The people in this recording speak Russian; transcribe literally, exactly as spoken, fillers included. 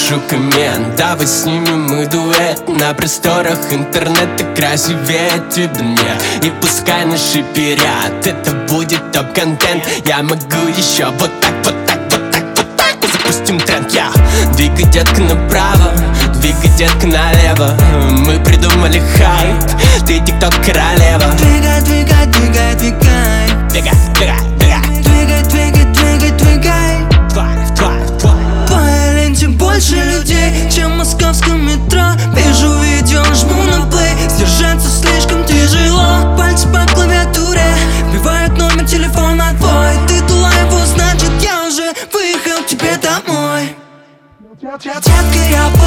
напишу коммент. Давай снимем мы дуэт на просторах интернета, красивее тебя нет. И пускай наши пирят, это будет топ-контент. Я могу еще вот так, вот так, вот так, вот так. Запустим тренд, я двигай, детка, направо, двигай, детка, налево. Мы придумали хайп, ты тикток королева. Двигай, двигай, двигай, двигай. Двигай, двигай, двигай. Двигай, двигай, двигай, двигай. Тварь, тварь, тварь. По ленте больше людей, чем в московском метро. Вижу видео, жму на плей, сдержаться слишком тяжело. Пальцы по клавиатуре вбивают номер телефона твой. Ты дала его, значит я уже выехал к тебе домой. Детка, я